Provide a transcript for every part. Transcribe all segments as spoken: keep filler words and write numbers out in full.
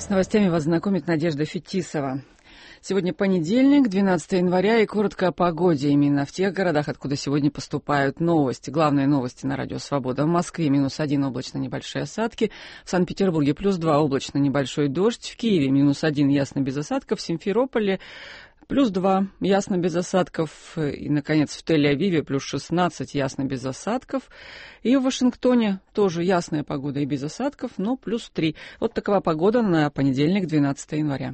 С новостями вас знакомит Надежда Фетисова. Сегодня понедельник, двенадцатое января, и коротко о погоде именно в тех городах, откуда сегодня поступают новости. Главные новости на радио «Свобода». В Москве минус один, облачно небольшие осадки. В Санкт-Петербурге плюс два, облачно небольшой дождь. В Киеве минус один, ясно без осадков. В Симферополе плюс два, ясно без осадков. И, наконец, в Тель-Авиве плюс шестнадцать, ясно без осадков. И в Вашингтоне тоже ясная погода и без осадков, но плюс три. Вот такова погода на понедельник, двенадцатое января.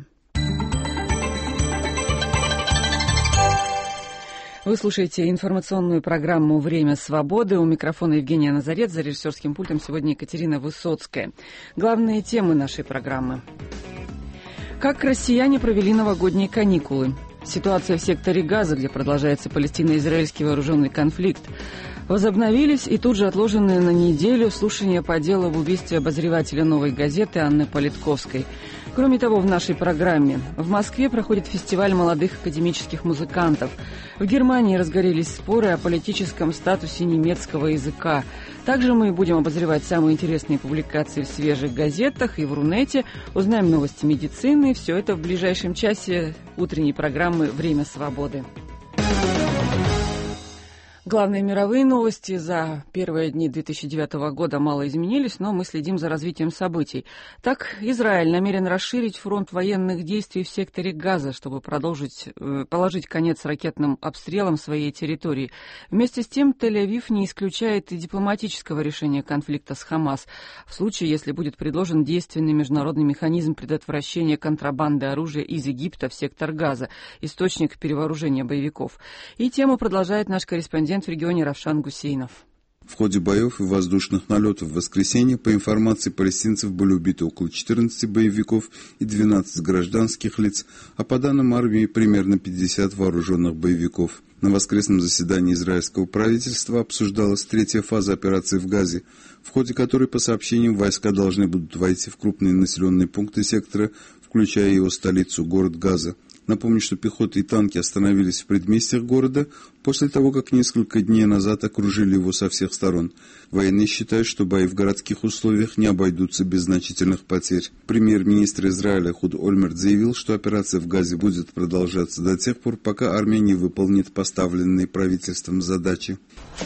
Вы слушаете информационную программу «Время свободы». У микрофона Евгения Назарет, за режиссерским пультом сегодня Екатерина Высоцкая. Главные темы нашей программы. Как россияне провели новогодние каникулы? Ситуация в секторе Газа, где продолжается палестино-израильский вооруженный конфликт. Возобновились и тут же отложенные на неделю слушания по делу об убийстве обозревателя «Новой газеты» Анны Политковской. Кроме того, в нашей программе в Москве проходит фестиваль молодых академических музыкантов. В Германии разгорелись споры о политическом статусе немецкого языка. Также мы будем обозревать самые интересные публикации в свежих газетах и в Рунете. Узнаем новости медицины. Все это в ближайшем часе утренней программы «Время свободы». Главные мировые новости за первые дни две тысячи девятого года мало изменились, но мы следим за развитием событий. Так, Израиль намерен расширить фронт военных действий в секторе Газа, чтобы продолжить, положить конец ракетным обстрелам своей территории. Вместе с тем, Тель-Авив не исключает и дипломатического решения конфликта с Хамас, в случае, если будет предложен действенный международный механизм предотвращения контрабанды оружия из Египта в сектор Газа, источник перевооружения боевиков. И тему продолжает наш корреспондент в регионе Равшан Гусейнов. В ходе боев и воздушных налетов в воскресенье, по информации палестинцев, были убиты около четырнадцати боевиков и двенадцати гражданских лиц, а по данным армии примерно пятьдесят вооруженных боевиков. На воскресном заседании израильского правительства обсуждалась третья фаза операции в Газе, в ходе которой, по сообщениям, войска должны будут войти в крупные населенные пункты сектора, включая его столицу, город Газа. Напомню, что пехота и танки остановились в предместьях города после того, как несколько дней назад окружили его со всех сторон. Военные считают, что бои в городских условиях не обойдутся без значительных потерь. Премьер-министр Израиля Худ Ольмерт заявил, что операция в Газе будет продолжаться до тех пор, пока армия не выполнит поставленные правительством задачи.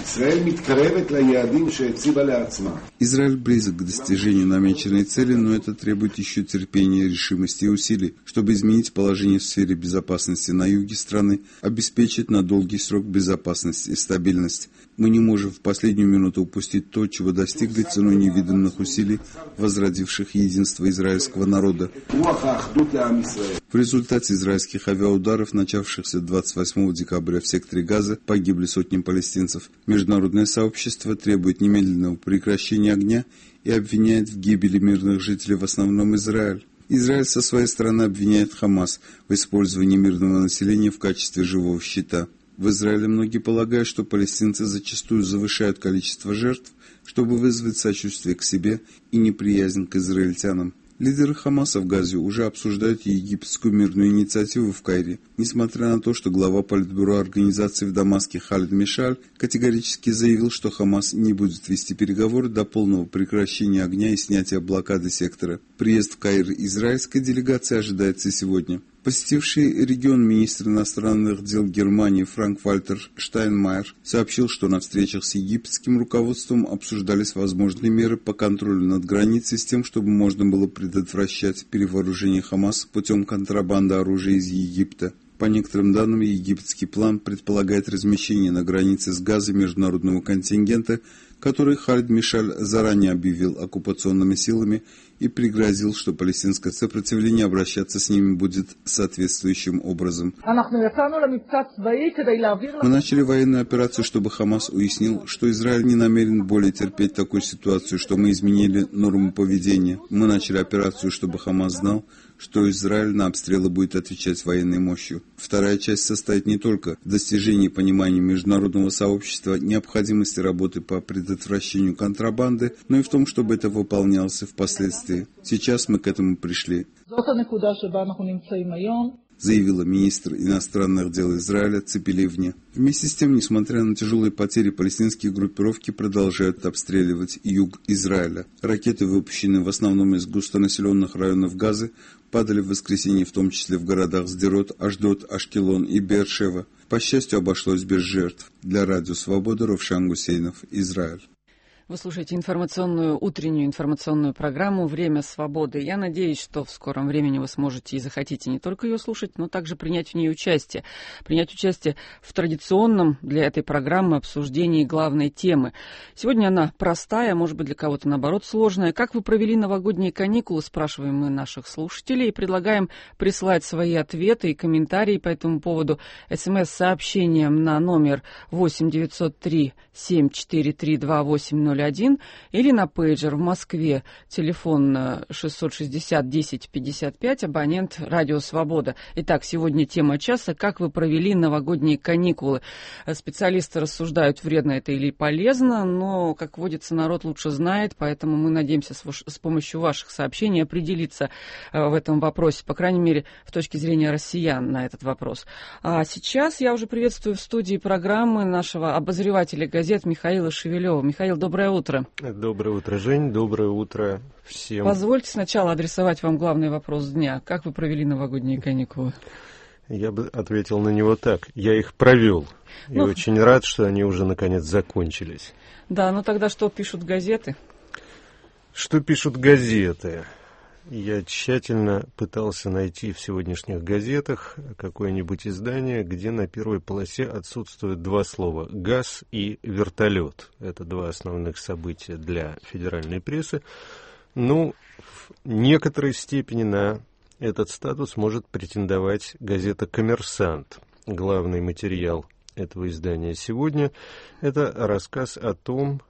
Израиль близок к достижению намеченной цели, но это требует еще терпения, решимости и усилий, чтобы изменить положение в сфере безопасности на юге страны, обеспечить на долгий срок безопасность и стабильность. Мы не можем в последнюю минуту упустить то, чего достигли ценой невиданных усилий, возродивших единство израильского народа. В результате израильских авиаударов, начавшихся двадцать восьмого декабря в секторе Газа, погибли сотни палестинцев. Международное сообщество требует немедленного прекращения огня и обвиняет в гибели мирных жителей в основном Израиль. Израиль со своей стороны обвиняет Хамас в использовании мирного населения в качестве живого щита. В Израиле многие полагают, что палестинцы зачастую завышают количество жертв, чтобы вызвать сочувствие к себе и неприязнь к израильтянам. Лидеры Хамаса в Газе уже обсуждают египетскую мирную инициативу в Каире, несмотря на то, что глава политбюро организации в Дамаске Халид Мишаль категорически заявил, что Хамас не будет вести переговоры до полного прекращения огня и снятия блокады сектора. Приезд в Каир израильской делегации ожидается сегодня. Посетивший регион министр иностранных дел Германии Франк-Вальтер Штайнмайер сообщил, что на встречах с египетским руководством обсуждались возможные меры по контролю над границей с тем, чтобы можно было предотвращать перевооружение Хамаса путем контрабанды оружия из Египта. По некоторым данным, египетский план предполагает размещение на границе с Газой международного контингента, который Халид Мишаль заранее объявил оккупационными силами и пригрозил, что палестинское сопротивление обращаться с ними будет соответствующим образом. Мы начали военную операцию, чтобы Хамас уяснил, что Израиль не намерен более терпеть такую ситуацию, что мы изменили норму поведения. Мы начали операцию, чтобы Хамас знал, что Израиль на обстрелы будет отвечать военной мощью. Вторая часть состоит не только в достижении понимания международного сообщества необходимости работы по предотвращению контрабанды, но и в том, чтобы это выполнялось впоследствии. Сейчас мы к этому пришли. заявила министр иностранных дел Израиля Ципи Ливни. Вместе с тем, несмотря на тяжелые потери, палестинские группировки продолжают обстреливать юг Израиля. Ракеты, выпущенные в основном из густонаселенных районов Газы, падали в воскресенье, в том числе в городах Сдерот, Ашдод, Ашкелон и Беэр-Шева. По счастью, обошлось без жертв. Для Радио Свобода Ровшан Гусейнов, Израиль. Вы слушаете информационную, утреннюю информационную программу «Время свободы». Я надеюсь, что в скором времени вы сможете и захотите не только ее слушать, но также принять в ней участие. Принять участие в традиционном для этой программы обсуждении главной темы. Сегодня она простая, может быть, для кого-то, наоборот, сложная. Как вы провели новогодние каникулы, спрашиваем мы наших слушателей. И предлагаем прислать свои ответы и комментарии по этому поводу смс-сообщением на номер восемь девятьсот три семь четыре три два восемь ноль один или на пейджер в Москве, телефон шестьсот шестьдесят десять пятьдесят пять, абонент Радио Свобода. Итак, сегодня тема часа: как вы провели новогодние каникулы. Специалисты рассуждают, вредно это или полезно, но, как водится, народ лучше знает, поэтому мы надеемся с, с помощью ваших сообщений определиться в этом вопросе, по крайней мере, с точки зрения россиян на этот вопрос. А сейчас я уже приветствую в студии программы нашего обозревателя газет Михаила Шевелева. Михаил, доброе утро. Доброе утро, Жень. Доброе утро всем. Позвольте сначала адресовать вам главный вопрос дня. Как вы провели новогодние каникулы? Я бы ответил на него так. Я их провел. Ну, и очень рад, что они уже наконец закончились. Да, ну тогда что пишут газеты? Что пишут газеты? Я тщательно пытался найти в сегодняшних газетах какое-нибудь издание, где на первой полосе отсутствуют два слова «газ» и «вертолет». Это два основных события для федеральной прессы. Ну, в некоторой степени на этот статус может претендовать газета «Коммерсант». Главный материал этого издания сегодня – это рассказ о том,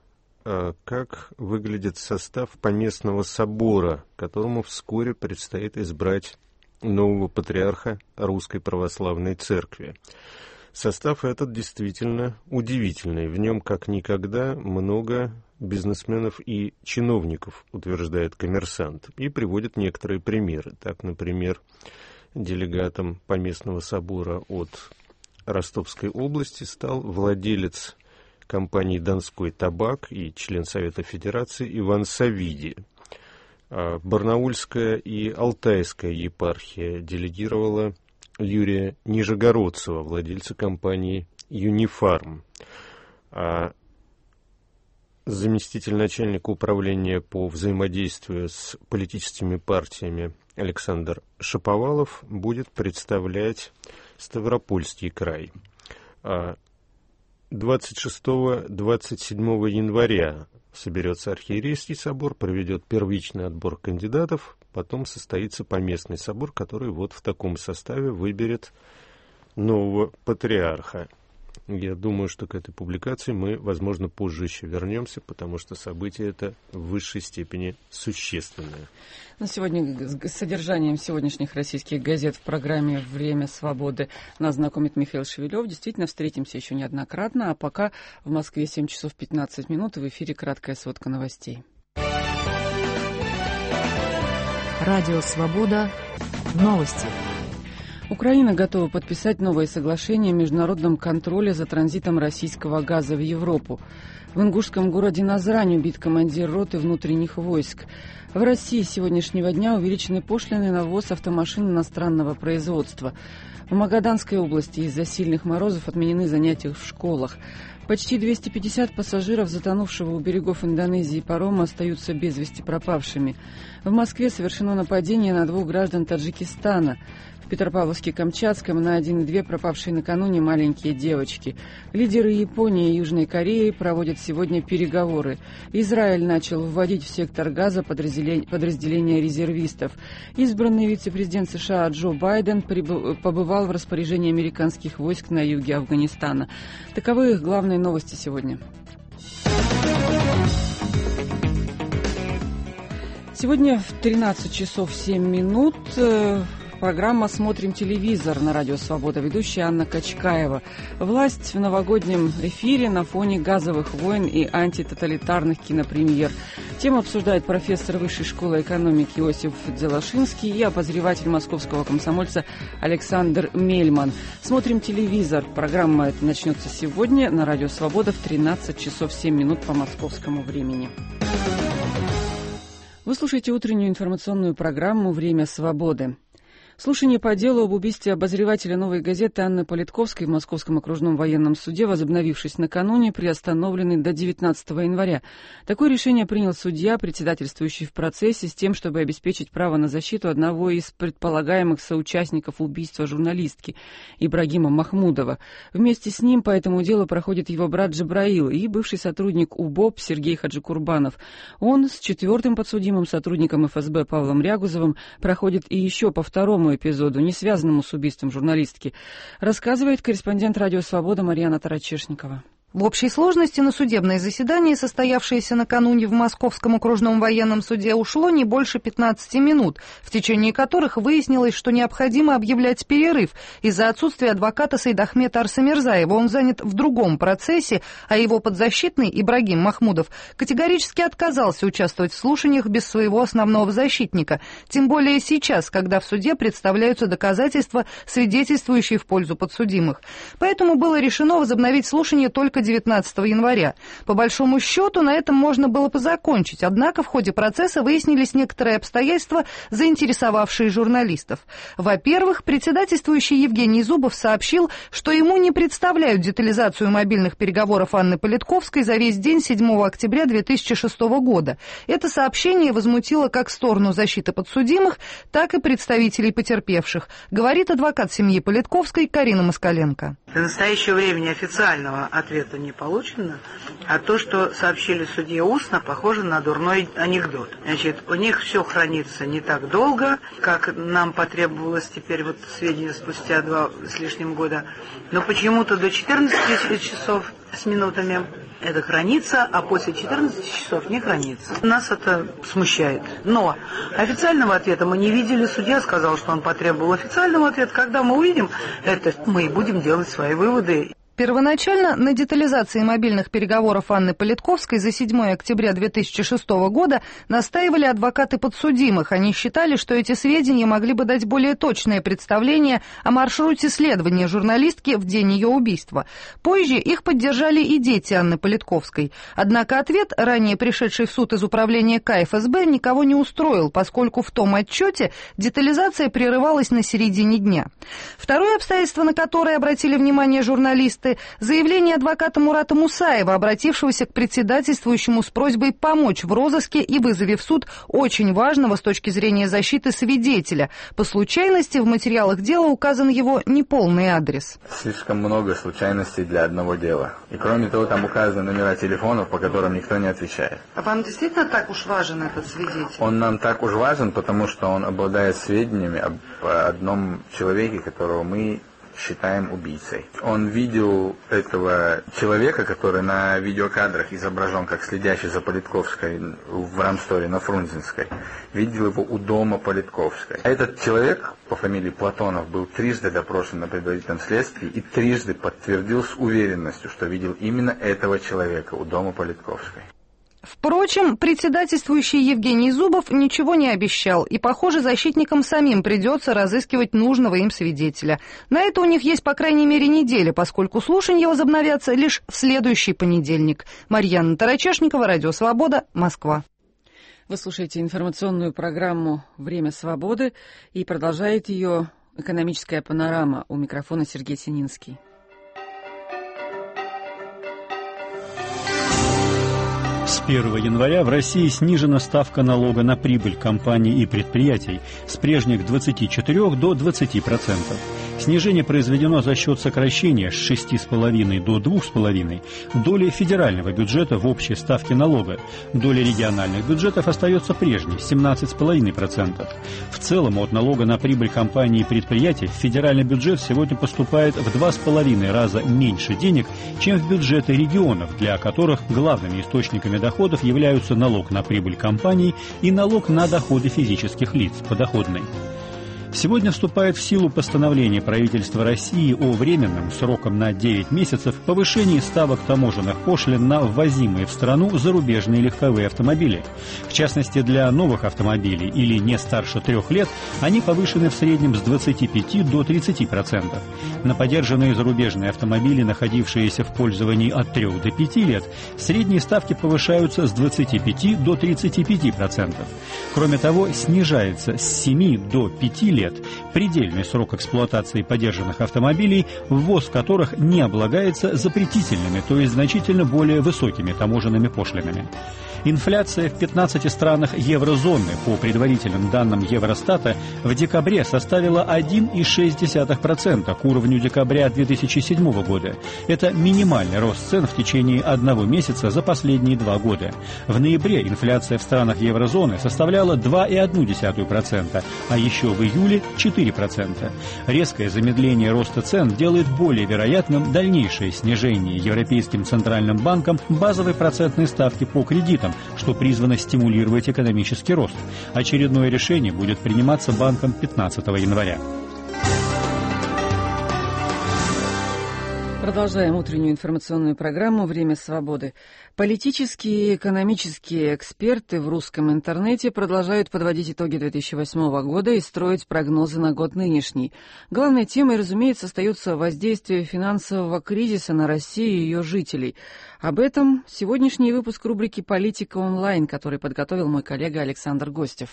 как выглядит состав поместного собора, которому вскоре предстоит избрать нового патриарха Русской Православной Церкви. Состав этот действительно удивительный. В нем, как никогда, много бизнесменов и чиновников, утверждает «Коммерсант», и приводит некоторые примеры. Так, например, делегатом поместного собора от Ростовской области стал владелец компании «Донской табак» и член Совета Федерации Иван Савиди. Барнаульская и Алтайская епархия делегировала Юрия Нижегородцева, владельца компании «Юнифарм». А заместитель начальника управления по взаимодействию с политическими партиями Александр Шаповалов будет представлять Ставропольский край. двадцать шестого — двадцать седьмого января соберется архиерейский собор, проведет первичный отбор кандидатов, потом состоится поместный собор, который вот в таком составе выберет нового патриарха. Я думаю, что к этой публикации мы, возможно, позже еще вернемся, потому что событие это в высшей степени существенное. На сегодня с содержанием сегодняшних российских газет в программе «Время свободы» нас знакомит Михаил Шевелев. Действительно, встретимся еще неоднократно, а пока в Москве семь часов пятнадцать минут, и в эфире краткая сводка новостей. Радио «Свобода». Новости. Украина готова подписать новое соглашение о международном контроле за транзитом российского газа в Европу. В ингушском городе Назрань убит командир роты внутренних войск. В России с сегодняшнего дня увеличены пошлины на ввоз автомашин иностранного производства. В Магаданской области из-за сильных морозов отменены занятия в школах. Почти двести пятьдесят пассажиров, затонувшего у берегов Индонезии парома, остаются без вести пропавшими. В Москве совершено нападение на двух граждан Таджикистана. В Петропавловске-Камчатском на один и две пропавшие накануне маленькие девочки. Лидеры Японии и Южной Кореи проводят сегодня переговоры. Израиль начал вводить в сектор Газа подразделения, подразделения резервистов. Избранный вице-президент США Джо Байден прибыл, побывал в распоряжении американских войск на юге Афганистана. Таковы их главные новости сегодня. Сегодня в тринадцать часов семь минут программа «Смотрим телевизор» на радио «Свобода». Ведущая Анна Качкаева. Власть в новогоднем эфире на фоне газовых войн и антитоталитарных кинопремьер. Тему обсуждает профессор Высшей школы экономики Иосиф Дзелашинский и обозреватель московского комсомольца Александр Мельман. «Смотрим телевизор». Программа эта начнется сегодня на радио «Свобода» в тринадцать часов семь минут по московскому времени. Вы слушаете утреннюю информационную программу «Время свободы». Слушание по делу об убийстве обозревателя «Новой газеты» Анны Политковской в Московском окружном военном суде, возобновившись накануне, приостановлены до девятнадцатого января. Такое решение принял судья, председательствующий в процессе, с тем, чтобы обеспечить право на защиту одного из предполагаемых соучастников убийства журналистки Ибрагима Махмудова. Вместе с ним по этому делу проходит его брат Джабраил и бывший сотрудник УБОП Сергей Хаджикурбанов. Он с четвертым подсудимым сотрудником эф эс бэ Павлом Рягузовым проходит и еще по второму эпизоду, не связанному с убийством журналистки, рассказывает корреспондент «Радио Свобода» Марьяна Тарачешникова. В общей сложности на судебное заседание, состоявшееся накануне в Московском окружном военном суде, ушло не больше пятнадцати минут, в течение которых выяснилось, что необходимо объявлять перерыв из-за отсутствия адвоката Сайдахмета Арсамирзаева. Он занят в другом процессе, а его подзащитный Ибрагим Махмудов категорически отказался участвовать в слушаниях без своего основного защитника, тем более сейчас, когда в суде представляются доказательства, свидетельствующие в пользу подсудимых. Поэтому было решено возобновить слушание только девятнадцатого января. По большому счету, на этом можно было бы закончить, однако в ходе процесса выяснились некоторые обстоятельства, заинтересовавшие журналистов. Во-первых, председательствующий Евгений Зубов сообщил, что ему не представляют детализацию мобильных переговоров Анны Политковской за весь день седьмого октября две тысячи шестого года. Это сообщение возмутило как сторону защиты подсудимых, так и представителей потерпевших, говорит адвокат семьи Политковской Карина Москаленко. До настоящего времени официального ответа не получено, а то, что сообщили судье устно, похоже на дурной анекдот. Значит, у них все хранится не так долго, как нам потребовалось теперь вот сведения спустя два с лишним года, но почему-то до четырнадцати часов с минутами это хранится, а после четырнадцати часов не хранится. Нас это смущает. Но официального ответа мы не видели. Судья сказал, что он потребовал официального ответа. Когда мы увидим это, мы и будем делать свои выводы. Первоначально на детализации мобильных переговоров Анны Политковской за седьмого октября две тысячи шестого года настаивали адвокаты подсудимых. Они считали, что эти сведения могли бы дать более точное представление о маршруте следования журналистки в день ее убийства. Позже их поддержали и дети Анны Политковской. Однако ответ, ранее пришедший в суд из управления ка эф эс бэ, никого не устроил, поскольку в том отчете детализация прерывалась на середине дня. Второе обстоятельство, на которое обратили внимание журналисты, заявление адвоката Мурата Мусаева, обратившегося к председательствующему с просьбой помочь в розыске и вызове в суд очень важного с точки зрения защиты свидетеля. По случайности в материалах дела указан его неполный адрес. Слишком много случайностей для одного дела. И кроме того, там указаны номера телефонов, по которым никто не отвечает. А вам действительно так уж важен этот свидетель? Он нам так уж важен, потому что он обладает сведениями об одном человеке, которого мы считаем убийцей. Он видел этого человека, который на видеокадрах изображен как следящий за Политковской в Рамсторе на Фрунзенской. Видел его у дома Политковской. А этот человек по фамилии Платонов был трижды допрошен на предварительном следствии и трижды подтвердил с уверенностью, что видел именно этого человека у дома Политковской. Впрочем, председательствующий Евгений Зубов ничего не обещал, и, похоже, защитникам самим придется разыскивать нужного им свидетеля. На это у них есть, по крайней мере, неделя, поскольку слушания возобновятся лишь в следующий понедельник. Марьяна Тарачешникова, Радио Свобода, Москва. Вы слушаете информационную программу «Время свободы» и продолжает ее «Экономическая панорама». У микрофона Сергей Сининский. С первого января в России снижена ставка налога на прибыль компаний и предприятий с прежних двадцати четырёх до двадцати процентов. Снижение произведено за счет сокращения с шести с половиной до двух с половиной доли федерального бюджета в общей ставке налога. Доля региональных бюджетов остается прежней – семнадцать с половиной процентов. В целом от налога на прибыль компаний и предприятий в федеральный бюджет сегодня поступает в два с половиной раза меньше денег, чем в бюджеты регионов, для которых главными источниками доходов являются налог на прибыль компаний и налог на доходы физических лиц, подоходный. Сегодня вступает в силу постановление правительства России о временном, сроком на девять месяцев, повышении ставок таможенных пошлин на ввозимые в страну зарубежные легковые автомобили. В частности, для новых автомобилей или не старше трех лет они повышены в среднем с двадцати пяти до тридцати процентов. На подержанные зарубежные автомобили, находившиеся в пользовании от трех до пяти лет, средние ставки повышаются с двадцати пяти до тридцати пяти процентов. Кроме того, снижается с семи до пяти лет предельный срок эксплуатации подержанных автомобилей, ввоз которых не облагается запретительными, то есть значительно более высокими таможенными пошлинами. Инфляция в пятнадцати странах еврозоны, по предварительным данным Евростата, в декабре составила один целых шесть десятых процента к уровню декабря две тысячи седьмого года. Это минимальный рост цен в течение одного месяца за последние два года. В ноябре инфляция в странах еврозоны составляла два целых одну десятую процента, а еще в июле четыре процента. Резкое замедление роста цен делает более вероятным дальнейшее снижение Европейским центральным банком базовой процентной ставки по кредитам, что призвано стимулировать экономический рост. Очередное решение будет приниматься банком пятнадцатого января. Продолжаем утреннюю информационную программу «Время свободы». Политические и экономические эксперты в русском интернете продолжают подводить итоги две тысячи восьмого года и строить прогнозы на год нынешний. Главной темой, разумеется, остается воздействие финансового кризиса на Россию и ее жителей. Об этом сегодняшний выпуск рубрики «Политика онлайн», который подготовил мой коллега Александр Гостев.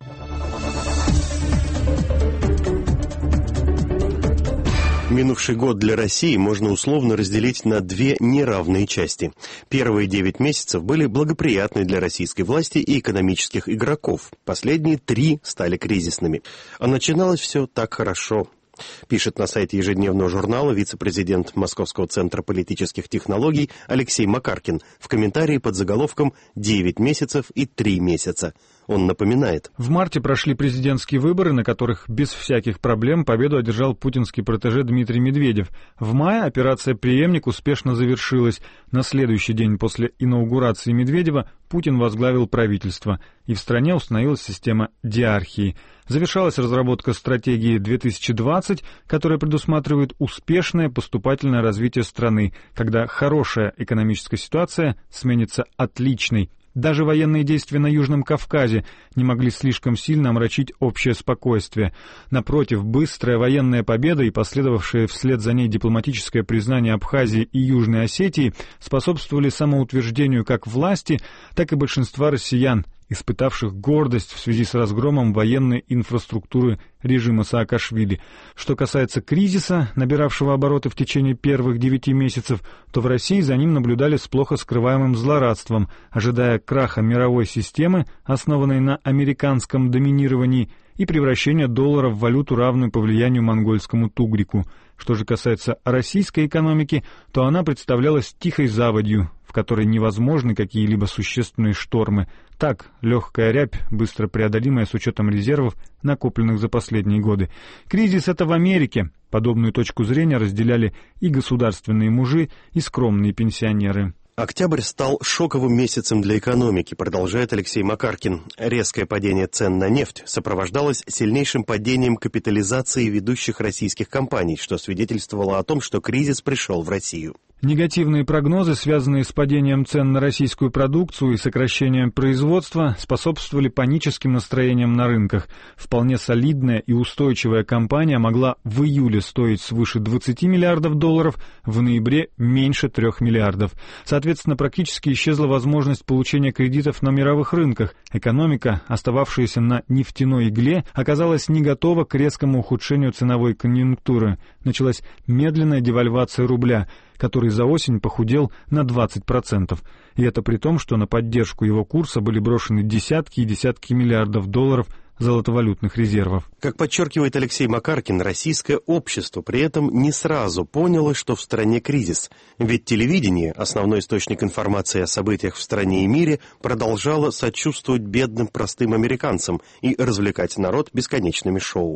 Минувший год для России можно условно разделить на две неравные части. Первые девять месяцев были благоприятны для российской власти и экономических игроков. Последние три стали кризисными. А начиналось все так хорошо. Пишет на сайте ежедневного журнала вице-президент Московского центра политических технологий Алексей Макаркин в комментарии под заголовком «девять месяцев и три месяца». Он напоминает. В марте прошли президентские выборы, на которых без всяких проблем победу одержал путинский протеже Дмитрий Медведев. В мае операция «Преемник» успешно завершилась. На следующий день после инаугурации Медведева Путин возглавил правительство, и в стране установилась система диархии. Завершалась разработка стратегии две тысячи двадцать, которая предусматривает успешное поступательное развитие страны, когда хорошая экономическая ситуация сменится отличной. Даже военные действия на Южном Кавказе не могли слишком сильно омрачить общее спокойствие. Напротив, быстрая военная победа и последовавшее вслед за ней дипломатическое признание Абхазии и Южной Осетии способствовали самоутверждению как власти, так и большинства россиян, испытавших гордость в связи с разгромом военной инфраструктуры режима Саакашвили. Что касается кризиса, набиравшего обороты в течение первых девяти месяцев, то в России за ним наблюдали с плохо скрываемым злорадством, ожидая краха мировой системы, основанной на американском доминировании, и превращения доллара в валюту, равную по влиянию монгольскому тугрику. Что же касается российской экономики, то она представлялась тихой заводью, в которой невозможны какие-либо существенные штормы. Так, легкая рябь, быстро преодолимая с учетом резервов, накопленных за последние годы. Кризис — это в Америке. Подобную точку зрения разделяли и государственные мужи, и скромные пенсионеры. Октябрь стал шоковым месяцем для экономики, продолжает Алексей Макаркин. Резкое падение цен на нефть сопровождалось сильнейшим падением капитализации ведущих российских компаний, что свидетельствовало о том, что кризис пришел в Россию. Негативные прогнозы, связанные с падением цен на российскую продукцию и сокращением производства, способствовали паническим настроениям на рынках. Вполне солидная и устойчивая компания могла в июле стоить свыше двадцати миллиардов долларов, в ноябре меньше трех миллиардов. Соответственно, практически исчезла возможность получения кредитов на мировых рынках. Экономика, остававшаяся на нефтяной игле, оказалась не готова к резкому ухудшению ценовой конъюнктуры. Началась медленная девальвация рубля, который за осень похудел на двадцать процентов. И это при том, что на поддержку его курса были брошены десятки и десятки миллиардов долларов золотовалютных резервов. Как подчеркивает Алексей Макаркин, российское общество при этом не сразу поняло, что в стране кризис. Ведь телевидение, основной источник информации о событиях в стране и мире, продолжало сочувствовать бедным простым американцам и развлекать народ бесконечными шоу.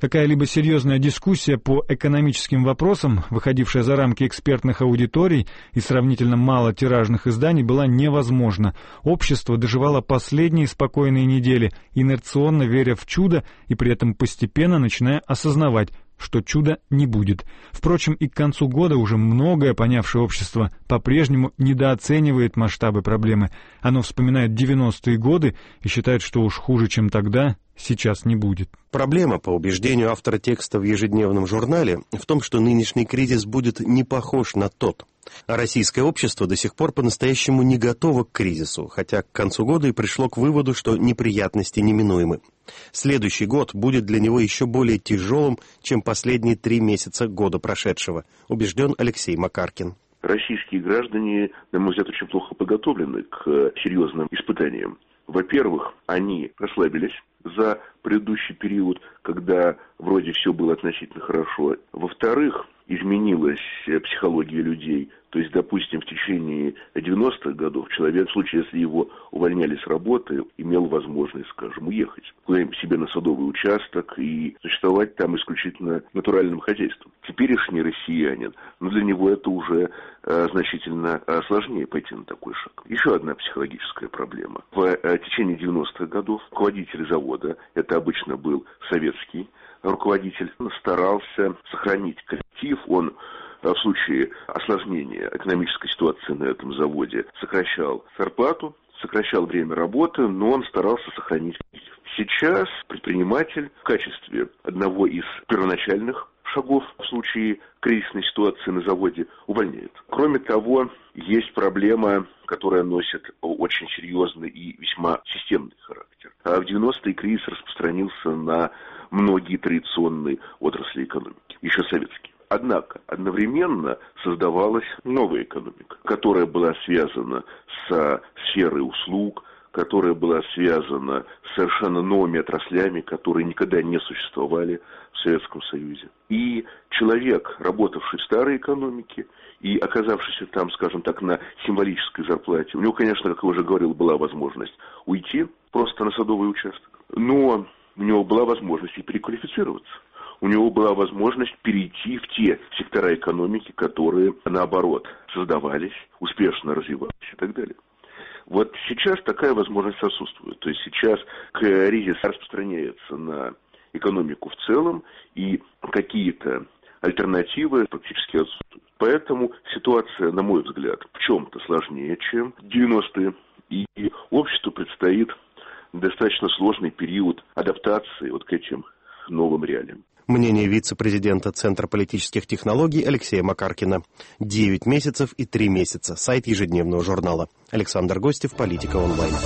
Какая-либо серьезная дискуссия по экономическим вопросам, выходившая за рамки экспертных аудиторий и сравнительно мало тиражных изданий, была невозможна. Общество доживало последние спокойные недели, инерционно веря в чудо и при этом постепенно начиная осознавать, что чуда не будет. Впрочем, и к концу года уже многое понявшее общество по-прежнему недооценивает масштабы проблемы. Оно вспоминает девяностые годы и считает, что уж хуже, чем тогда, сейчас не будет. Проблема, по убеждению автора текста в ежедневном журнале, в том, что нынешний кризис будет не похож на тот. А российское общество до сих пор по-настоящему не готово к кризису, хотя к концу года и пришло к выводу, что неприятности неминуемы. Следующий год будет для него еще более тяжелым, чем последние три месяца года прошедшего, убежден Алексей Макаркин. Российские граждане, на мой взгляд, очень плохо подготовлены к серьезным испытаниям. Во-первых, они расслабились за предыдущий период, когда вроде все было относительно хорошо. Во-вторых, изменилась психология людей. То есть, допустим, в течение девяностых годов человек, в случае, если его увольняли с работы, имел возможность, скажем, уехать куда-нибудь себе на садовый участок и существовать там исключительно натуральным хозяйством. Теперешний россиянин, но для него это уже э, значительно э, сложнее пойти на такой шаг. Еще одна психологическая проблема. В э, течение девяностых годов руководитель завода, это обычно был советский руководитель, старался сохранить коллектив, он в случае осложнения экономической ситуации на этом заводе сокращал зарплату, сокращал время работы, но он старался сохранить коллектив. Сейчас предприниматель в качестве одного из первоначальных шагов в случае кризисной ситуации на заводе увольняет. Кроме того, есть проблема, которая носит очень серьезный и весьма системный характер. А в девяностые кризис распространился на многие традиционные отрасли экономики, еще советские. Однако одновременно создавалась новая экономика, которая была связана со сферой услуг, которая была связана с совершенно новыми отраслями, которые никогда не существовали в Советском Союзе. И человек, работавший в старой экономике и оказавшийся там, скажем так, на символической зарплате, у него, конечно, как я уже говорил, была возможность уйти просто на садовый участок, но у него была возможность и переквалифицироваться. У него была возможность перейти в те сектора экономики, которые, наоборот, создавались, успешно развивались и так далее. Вот сейчас такая возможность отсутствует. То есть сейчас кризис распространяется на экономику в целом, и какие-то альтернативы практически отсутствуют. Поэтому ситуация, на мой взгляд, в чем-то сложнее, чем девяностые, и обществу предстоит достаточно сложный период адаптации вот к этим новым реалиям. Мнение вице-президента Центра политических технологий Алексея Макаркина. Девять месяцев и три месяца. Сайт ежедневного журнала. Александр Гостев, Политика онлайн.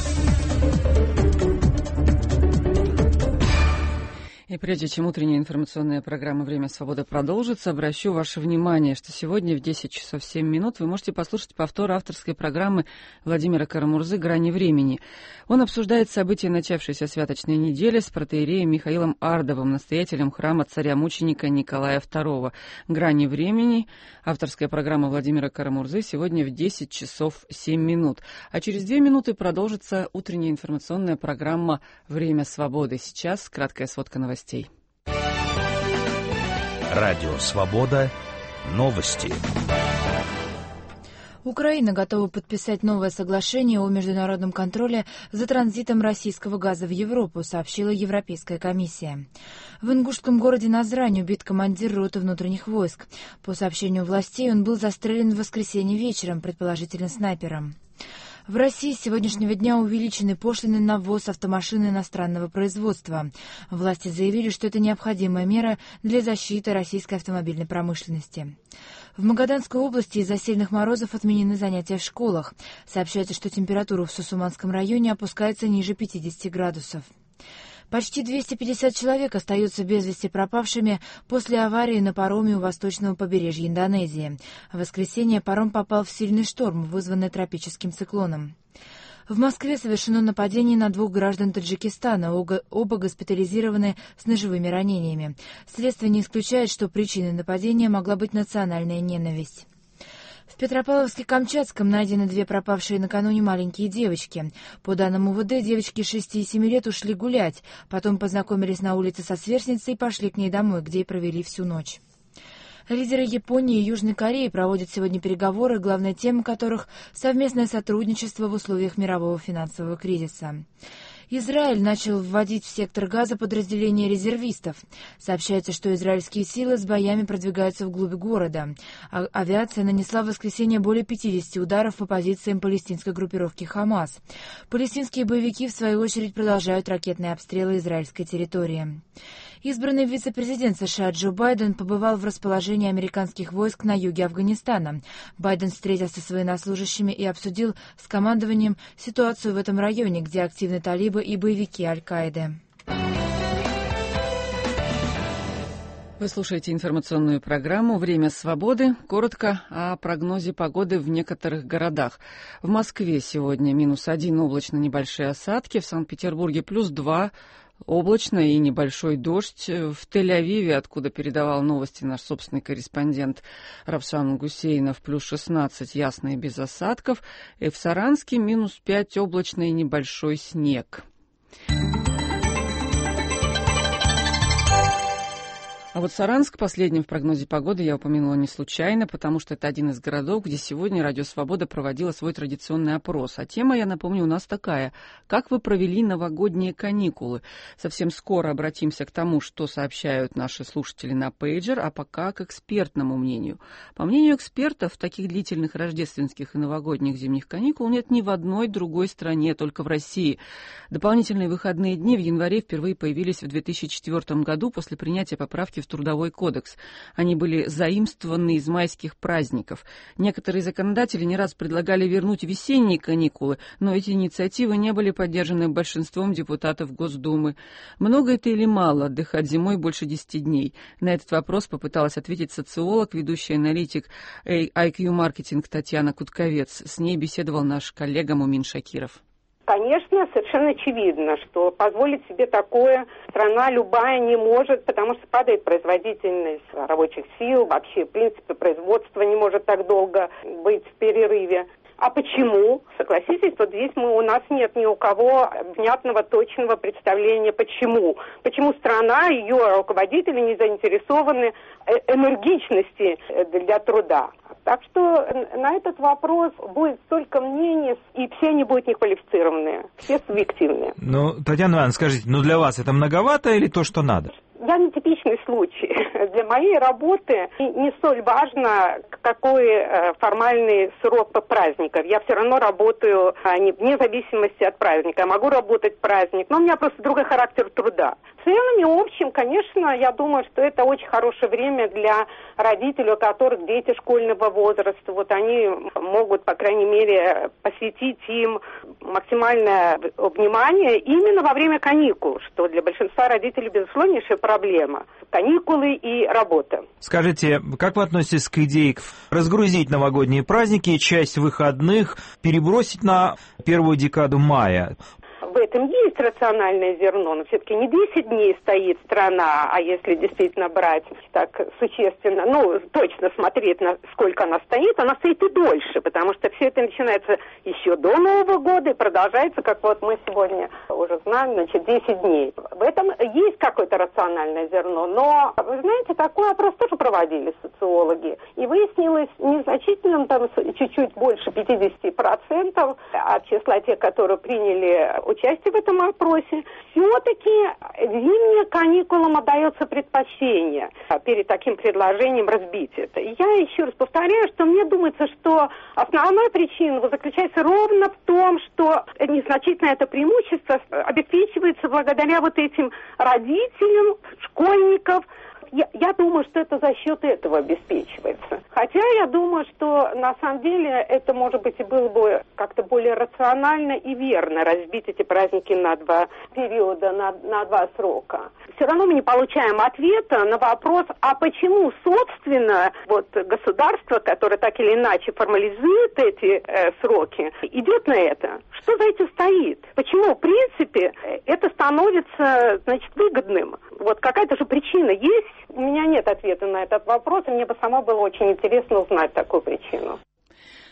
И прежде чем утренняя информационная программа «Время свободы» продолжится, обращу ваше внимание, что сегодня в десять часов семь минут вы можете послушать повтор авторской программы Владимира Карамурзы «Грани времени». Он обсуждает события начавшейся святочной недели с протоиереем Михаилом Ардовым, настоятелем храма царя-мученика Николая второго. «Грани времени». Авторская программа Владимира Карамурзы сегодня в десять часов семь минут. А через две минуты продолжится утренняя информационная программа «Время свободы». Сейчас краткая сводка новостей. Радио «Свобода». Новости. Украина готова подписать новое соглашение о международном контроле за транзитом российского газа в Европу, сообщила Европейская комиссия. В ингушском городе Назрань убит командир роты внутренних войск. По сообщению властей, он был застрелен в воскресенье вечером, предположительно снайпером. В России с сегодняшнего дня увеличены пошлины на ввоз автомашин иностранного производства. Власти заявили, что это необходимая мера для защиты российской автомобильной промышленности. В Магаданской области из-за сильных морозов отменены занятия в школах. Сообщается, что температура в Сусуманском районе опускается ниже пятидесяти градусов. Почти двести пятьдесят человек остаются без вести пропавшими после аварии на пароме у восточного побережья Индонезии. В воскресенье паром попал в сильный шторм, вызванный тропическим циклоном. В Москве совершено нападение на двух граждан Таджикистана, оба госпитализированы с ножевыми ранениями. Следствие не исключает, что причиной нападения могла быть национальная ненависть. В Петропавловске-Камчатском найдены две пропавшие накануне маленькие девочки. По данным УВД, девочки шести и семи лет ушли гулять, потом познакомились на улице со сверстницей и пошли к ней домой, где и провели всю ночь. Лидеры Японии и Южной Кореи проводят сегодня переговоры, главная тема которых – совместное сотрудничество в условиях мирового финансового кризиса. Израиль начал вводить в сектор Газа подразделения резервистов. Сообщается, что израильские силы с боями продвигаются вглубь города. А авиация нанесла в воскресенье более пятидесяти ударов по позициям палестинской группировки «Хамас». Палестинские боевики, в свою очередь, продолжают ракетные обстрелы израильской территории. Избранный вице-президент США Джо Байден побывал в расположении американских войск на юге Афганистана. Байден встретился с военнослужащими и обсудил с командованием ситуацию в этом районе, где активны талибы и боевики Аль-Каиды. Вы слушаете информационную программу «Время свободы». Коротко о прогнозе погоды в некоторых городах. В Москве сегодня минус один, облачно, небольшие осадки. В Санкт-Петербурге плюс два, облачно и небольшой дождь. В Тель-Авиве, откуда передавал новости наш собственный корреспондент Равшан Гусейнов, плюс шестнадцать, ясно и без осадков. И в Саранске минус пять, облачно и небольшой снег. А вот Саранск последним в прогнозе погоды я упомянула не случайно, потому что это один из городов, где сегодня Радио Свобода проводила свой традиционный опрос. А тема, я напомню, у нас такая: как вы провели новогодние каникулы? Совсем скоро обратимся к тому, что сообщают наши слушатели на пейджер, а пока к экспертному мнению. По мнению экспертов, таких длительных рождественских и новогодних зимних каникул нет ни в одной другой стране, только в России. Дополнительные выходные дни в январе впервые появились в две тысячи четвёртом году после принятия поправки в Трудовой кодекс. Они были заимствованы из майских праздников. Некоторые законодатели не раз предлагали вернуть весенние каникулы, но эти инициативы не были поддержаны большинством депутатов Госдумы. Много это или мало отдыхать зимой больше десяти дней? На этот вопрос попыталась ответить социолог, ведущий аналитик ай кью Marketing Татьяна Кутковец. С ней беседовал наш коллега Мумин Шакиров. Конечно, совершенно очевидно, что позволить себе такое страна любая не может, потому что падает производительность рабочих сил, вообще, в принципе, производство не может так долго быть в перерыве. А почему? Согласитесь, вот здесь мы, у нас нет ни у кого внятного, точного представления, почему. Почему страна, ее руководители не заинтересованы энергичности для труда. Так что на этот вопрос будет столько мнений, и все они будут неквалифицированные, все субъективные. Ну, Татьяна Ивановна, скажите, ну для вас это многовато или то, что надо? Я не типичный случай. Для моей работы не столь важно, какой формальный срок по праздникам. Я все равно работаю вне зависимости от праздника. Я могу работать в праздник, но у меня просто другой характер труда. В целом и общем, конечно, я думаю, что это очень хорошее время для родителей, у которых дети школьного возраста. Вот они могут, по крайней мере, посвятить им максимальное внимание именно во время каникул, что для большинства родителей безусловнейшая проблема. Каникулы и работа. Скажите, как вы относитесь к идее разгрузить новогодние праздники, часть выходных перебросить на первую декаду мая? В этом есть рациональное зерно, но все-таки не десять дней стоит страна, а если действительно брать так существенно, ну, точно смотреть, на сколько она стоит, она стоит и дольше, потому что все это начинается еще до Нового года и продолжается, как вот мы сегодня уже знаем, значит, десять дней. В этом есть какое-то рациональное зерно, но, вы знаете, такой опрос тоже проводили социологи, и выяснилось незначительным, там, чуть-чуть больше пятьдесят процентов от числа тех, которые приняли участие в этом опросе, все-таки зимним каникулам отдается предпочтение перед таким предложением разбить это. Я еще раз повторяю, что мне думается, что основная причина заключается ровно в том, что незначительное это преимущество обеспечивается благодаря вот этим родителям, школьников. Я, я думаю, что это за счет этого обеспечивается. Хотя я думаю, что на самом деле это, может быть, и было бы как-то более рационально и верно разбить эти праздники на два периода, на, на два срока. Все равно мы не получаем ответа на вопрос, а почему, собственно, вот государство, которое так или иначе формализует эти э, сроки, идет на это? Что за этим стоит? Почему, в принципе, это становится, значит, выгодным? Вот какая-то же причина есть? У меня нет ответа на этот вопрос, и мне бы сама было очень интересно узнать такую причину.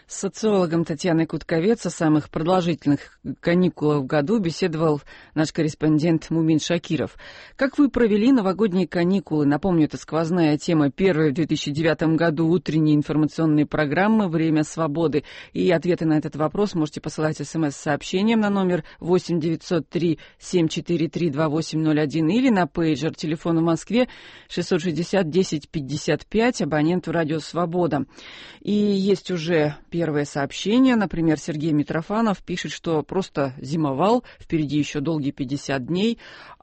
С социологом Татьяной Кутковец о самых продолжительных каникулах в году беседовал наш корреспондент Мумин Шакиров. Как вы провели новогодние каникулы? Напомню, это сквозная тема первой в две тысячи девятом году утренней информационной программы «Время свободы». И ответы на этот вопрос можете посылать смс-сообщением на номер восемь девятьсот три семь четыре три два восемь ноль один или на пейджер телефона в Москве шестьсот шестьдесят десять пятьдесят пять, абоненту «Радио Свобода». И есть уже первое сообщение. Например, Сергей Митрофанов пишет, что просто зимовал, впереди еще долгие пятьдесят дней.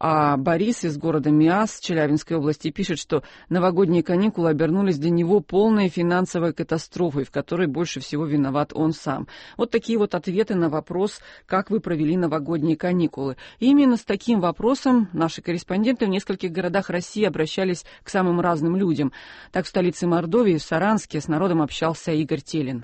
А Борис из города Миас Челябинской области пишет, что новогодние каникулы обернулись для него полной финансовой катастрофой, в которой больше всего виноват он сам. Вот такие вот ответы на вопрос, как вы провели новогодние каникулы. И именно с таким вопросом наши корреспонденты в нескольких городах России обращались к самым разным людям. Так, в столице Мордовии, в Саранске, с народом общался Игорь Телин.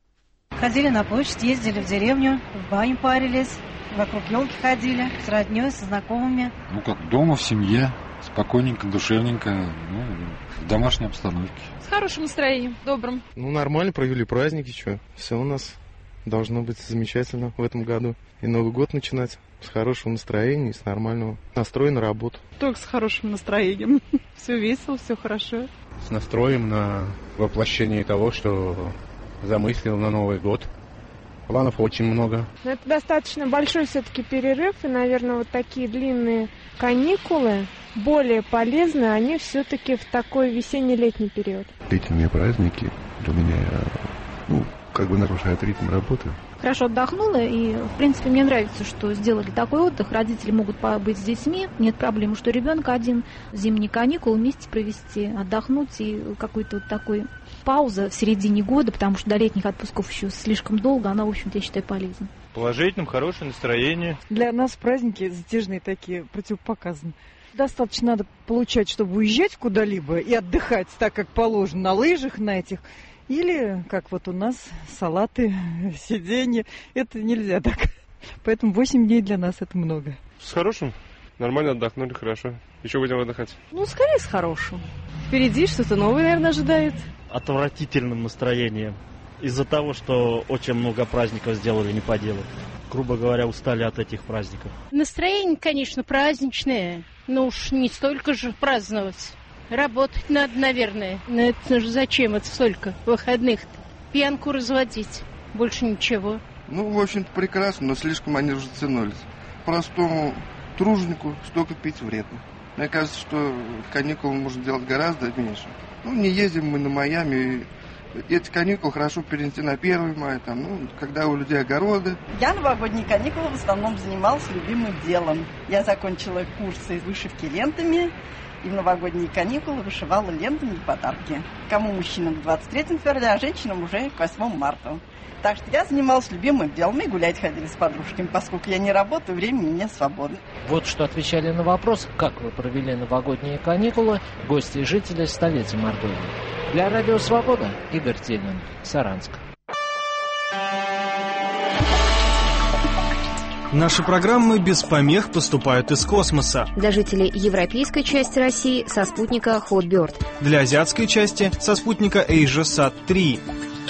Ходили на площадь, ездили в деревню, в баню парились, вокруг елки ходили, с роднёй, со знакомыми. Ну, как дома, в семье, спокойненько, душевненько, ну, в домашней обстановке. С хорошим настроением, добрым. Ну, нормально провели праздники, что, все у нас должно быть замечательно в этом году. И Новый год начинать с хорошего настроения и с нормального настроя на работу. Только с хорошим настроением. Все весело, все хорошо. С настроем на воплощение того, что замыслил на Новый год. Планов очень много. Это достаточно большой все-таки перерыв, и, наверное, вот такие длинные каникулы более полезны, они все-таки в такой весенне-летний период. Длительные праздники для меня, ну, как бы нарушают ритм работы. Хорошо отдохнула, и, в принципе, мне нравится, что сделали такой отдых. Родители могут побыть с детьми, нет проблемы, что ребенок один, зимние каникулы вместе провести, отдохнуть, и какой-то вот такой пауза в середине года, потому что до летних отпусков еще слишком долго, она, в общем-то, я считаю, полезна. Положительным, хорошее настроение. Для нас праздники затяжные такие, противопоказаны. Достаточно надо получать, чтобы уезжать куда-либо и отдыхать так, как положено, на лыжах, на этих. Или, как вот у нас, салаты, сиденье. Это нельзя так. Поэтому восемь дней для нас это много. С хорошим. Нормально отдохнули, хорошо. Еще будем отдыхать. Ну, скорее с хорошим. Впереди что-то новое, наверное, ожидает. Отвратительным настроением. Из-за того, что очень много праздников сделали не по делу. Грубо говоря, устали от этих праздников. Настроение, конечно, праздничное. Но уж не столько же праздновать. Работать надо, наверное. Но это же зачем это столько выходных-то? Пьянку разводить. Больше ничего. Ну, в общем-то, прекрасно, но слишком они уже затянулись. Простому труженику столько пить вредно. Мне кажется, что каникулы можно делать гораздо меньше. Ну, не ездим мы на Майами. Эти каникулы хорошо перенести на первое мая, там, ну, когда у людей огороды. Я новогодние каникулы в основном занималась любимым делом. Я закончила курсы вышивки лентами. И в новогодние каникулы вышивала лентами и подарки. Кому мужчинам к двадцать третьему февраля, а женщинам уже к восьмому марта. Так что я занималась любимым делом и гулять ходили с подружками, поскольку я не работаю, времени мне свободно. Вот что отвечали на вопрос, как вы провели новогодние каникулы, гости и жители столицы Мордовии. Для Радио Свобода Игорь Телин, Саранск. Наши программы без помех поступают из космоса. Для жителей европейской части России со спутника Hotbird. Для азиатской части со спутника AsiaSat три.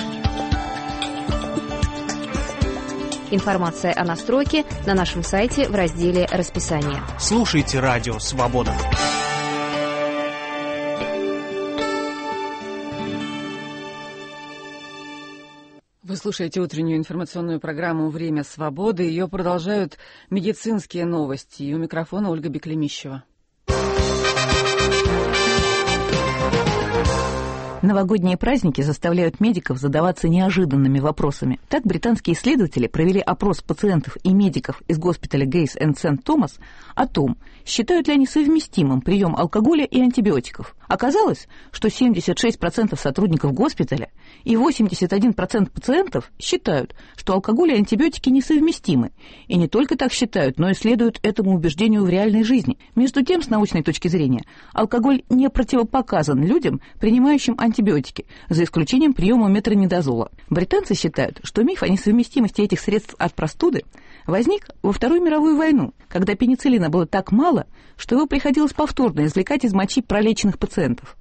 Информация о настройке на нашем сайте в разделе «Расписание». Слушайте Радио Свобода. Вы слушаете утреннюю информационную программу «Время свободы». Ее продолжают медицинские новости. И у микрофона Ольга Беклемищева. Новогодние праздники заставляют медиков задаваться неожиданными вопросами. Так, британские исследователи провели опрос пациентов и медиков из госпиталя Гейс энд Сент-Томас о том, считают ли они совместимым прием алкоголя и антибиотиков. Оказалось, что семьдесят шесть процентов сотрудников госпиталя и восемьдесят один процент пациентов считают, что алкоголь и антибиотики несовместимы. И не только так считают, но и следуют этому убеждению в реальной жизни. Между тем, с научной точки зрения, алкоголь не противопоказан людям, принимающим антибиотики, за исключением приема метронидозола. Британцы считают, что миф о несовместимости этих средств от простуды возник во Вторую мировую войну, когда пенициллина было так мало, что его приходилось повторно извлекать из мочи пролеченных пациентов.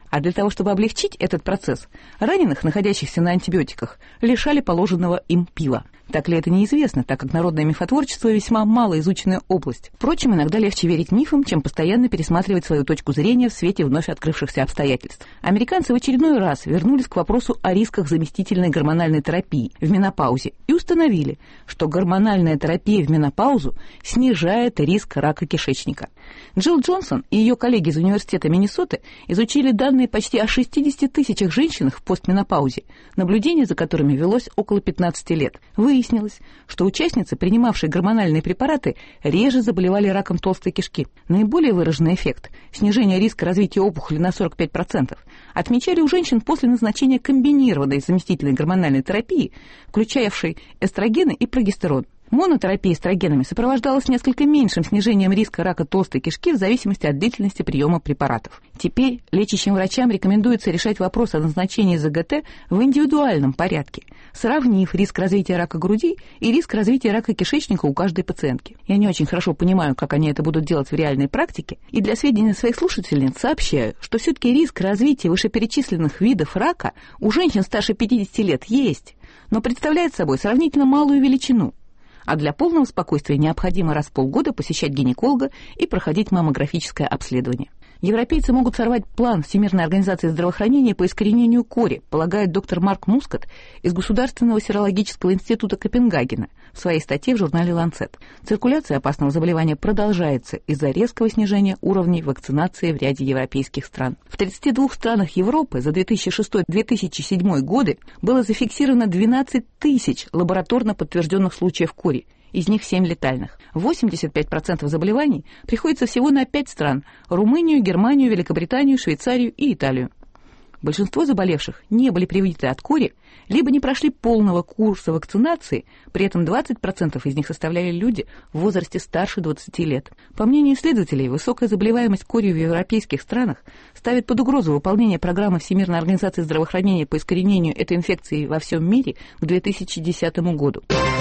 А для того, чтобы облегчить этот процесс, раненых, находящихся на антибиотиках, лишали положенного им пива. Так ли это неизвестно, так как народное мифотворчество весьма малоизученная область. Впрочем, иногда легче верить мифам, чем постоянно пересматривать свою точку зрения в свете вновь открывшихся обстоятельств. Американцы в очередной раз вернулись к вопросу о рисках заместительной гормональной терапии в менопаузе и установили, что гормональная терапия в менопаузу снижает риск рака кишечника. Джилл Джонсон и ее коллеги из университета Миннесоты изучили данные почти о шестидесяти тысячах женщинах в постменопаузе, наблюдение за которыми велось около пятнадцати лет. Выяснилось, что участницы, принимавшие гормональные препараты, реже заболевали раком толстой кишки. Наиболее выраженный эффект – снижение риска развития опухоли на сорок пять процентов – отмечали у женщин после назначения комбинированной заместительной гормональной терапии, включавшей эстрогены и прогестерон. Монотерапия эстрогенами сопровождалась несколько меньшим снижением риска рака толстой кишки в зависимости от длительности приема препаратов. Теперь лечащим врачам рекомендуется решать вопрос о назначении ЗГТ в индивидуальном порядке, сравнив риск развития рака груди и риск развития рака кишечника у каждой пациентки. Я не очень хорошо понимаю, как они это будут делать в реальной практике, и для сведения своих слушательниц сообщаю, что все-таки риск развития вышеперечисленных видов рака у женщин старше пятидесяти лет есть, но представляет собой сравнительно малую величину. А для полного спокойствия необходимо раз в полгода посещать гинеколога и проходить маммографическое обследование. Европейцы могут сорвать план Всемирной организации здравоохранения по искоренению кори, полагает доктор Марк Мускат из Государственного серологического института Копенгагена в своей статье в журнале «Ланцет». Циркуляция опасного заболевания продолжается из-за резкого снижения уровней вакцинации в ряде европейских стран. В тридцати двух странах Европы за две тысячи шестой — две тысячи седьмой годы было зафиксировано двенадцать тысяч лабораторно подтвержденных случаев кори, из них семь летальных. восемьдесят пять процентов заболеваний приходится всего на пять стран – Румынию, Германию, Великобританию, Швейцарию и Италию. Большинство заболевших не были привиты от кори, либо не прошли полного курса вакцинации, при этом двадцать процентов из них составляли люди в возрасте старше двадцати лет. По мнению исследователей, высокая заболеваемость корью в европейских странах ставит под угрозу выполнение программы Всемирной организации здравоохранения по искоренению этой инфекции во всем мире к две тысячи десятому году.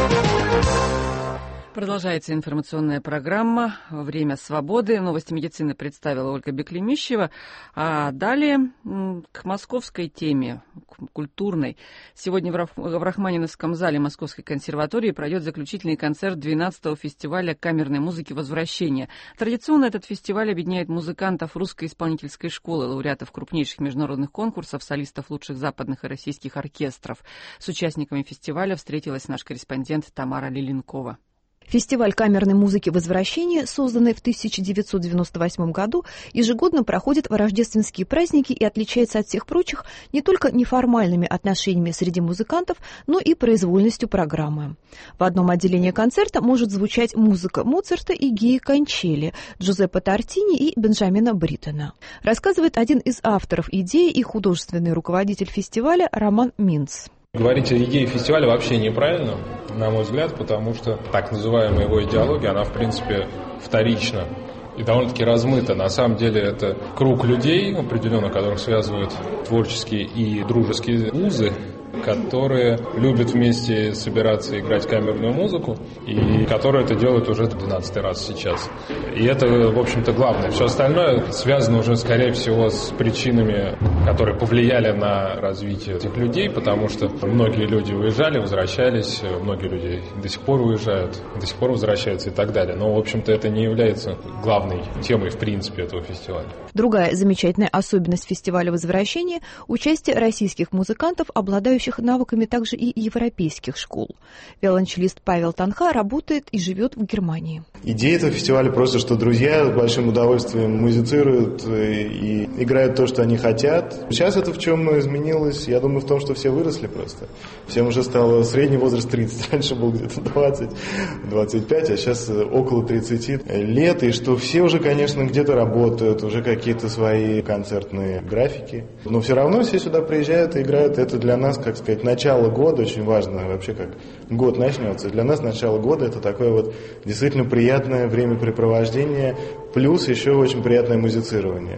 Продолжается информационная программа «Время свободы». Новости медицины представила Ольга Беклемищева. А далее к московской теме, к культурной. Сегодня в Рахманиновском зале Московской консерватории пройдет заключительный концерт двенадцатого фестиваля камерной музыки «Возвращение». Традиционно этот фестиваль объединяет музыкантов русской исполнительской школы, лауреатов крупнейших международных конкурсов, солистов лучших западных и российских оркестров. С участниками фестиваля встретилась наш корреспондент Тамара Лиленкова. Фестиваль камерной музыки «Возвращение», созданный в тысяча девятьсот девяносто восьмом году, ежегодно проходит в рождественские праздники и отличается от всех прочих не только неформальными отношениями среди музыкантов, но и произвольностью программы. В одном отделении концерта может звучать музыка Моцарта и Гии Кончели, Джузеппе Тортини и Бенджамина Бриттена. Рассказывает один из авторов идеи и художественный руководитель фестиваля Роман Минц. Говорить о идее фестиваля вообще неправильно, на мой взгляд, потому что так называемая его идеология, она в принципе вторична и довольно-таки размыта. На самом деле это круг людей, определенно, которых связывают творческие и дружеские узы, которые любят вместе собираться и играть камерную музыку, и которые это делают уже двенадцатый раз сейчас. И это, в общем-то, главное. Все остальное связано уже, скорее всего, с причинами, которые повлияли на развитие этих людей, потому что многие люди уезжали, возвращались, многие люди до сих пор уезжают, до сих пор возвращаются и так далее. Но, в общем-то, это не является главной темой, в принципе, этого фестиваля. Другая замечательная особенность фестиваля «Возвращение» – участие российских музыкантов, обладающих навыками также и европейских школ. Виолончелист Павел Танха работает и живет в Германии. Идея этого фестиваля просто, что друзья с большим удовольствием музицируют и играют то, что они хотят. Сейчас это в чем изменилось? Я думаю, в том, что все выросли просто. Всем уже стало средний возраст тридцать. Раньше был где-то двадцать - двадцать пять, а сейчас около тридцати лет. И что все уже, конечно, где-то работают, уже какие-то свои концертные графики. Но все равно все сюда приезжают и играют. Это для нас, как сказать, начало года, очень важно вообще, как год начнется. Для нас начало года это такое вот действительно приятное времяпрепровождение, плюс еще очень приятное музицирование.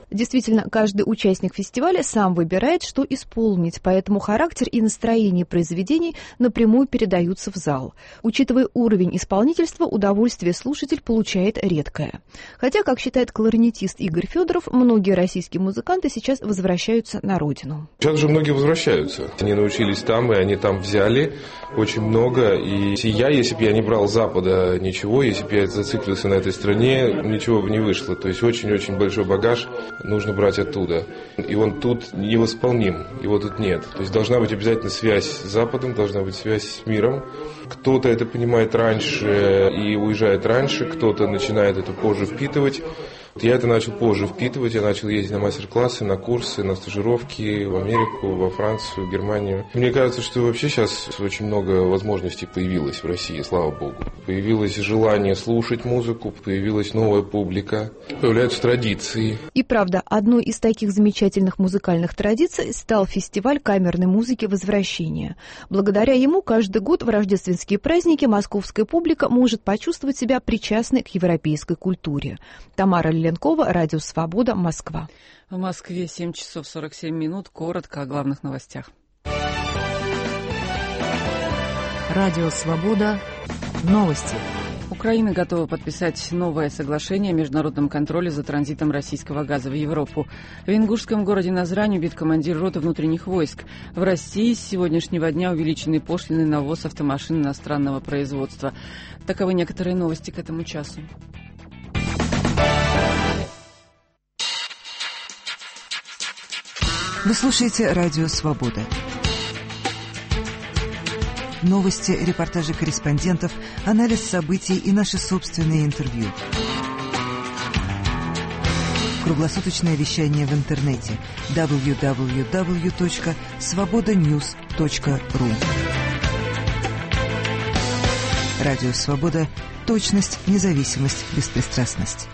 Действительно, каждый участник фестиваля сам выбирает, что исполнить, поэтому характер и настроение произведений напрямую передаются в зал. Учитывая уровень исполнительства, удовольствие слушатель получает редкое. Хотя, как считает кларнетист Игорь Федоров, многие российские музыканты сейчас возвращаются на родину. Сейчас же многие возвращаются. Они научились там, и они там взяли очень много. И я, если бы я не брал Запада ничего, если бы я зациклился на этой стране, ничего бы не вышло. То есть очень-очень большой багаж нужно брать оттуда. И он тут невосполним, его тут нет. То есть должна быть обязательно связь с Западом, должна быть связь с миром. Кто-то это понимает раньше и уезжает раньше, кто-то начинает это позже впитывать. Я это начал позже впитывать, я начал ездить на мастер-классы, на курсы, на стажировки в Америку, во Францию, Германию. Мне кажется, что вообще сейчас очень много возможностей появилось в России, слава богу. Появилось желание слушать музыку, появилась новая публика, появляются традиции. И правда, одной из таких замечательных музыкальных традиций стал фестиваль камерной музыки «Возвращение». Благодаря ему каждый год в рождественские праздники московская публика может почувствовать себя причастной к европейской культуре. Тамара Ленкова, Радио Свобода, Москва. В Москве семь часов сорок семь минут. Коротко о главных новостях. Радио Свобода. Новости. Украина готова подписать новое соглашение о международном контроле за транзитом российского газа в Европу. В ингушском городе Назрань убит командир роты внутренних войск. В России с сегодняшнего дня увеличены пошлины на ввоз автомашин иностранного производства. Таковы некоторые новости к этому часу. Вы слушаете Радио Свобода. Новости, репортажи корреспондентов, анализ событий и наши собственные интервью. Круглосуточное вещание в интернете дабл ю дабл ю дабл ю точка свобода ньюс точка ру. Радио Свобода. Точность, независимость, беспристрастность.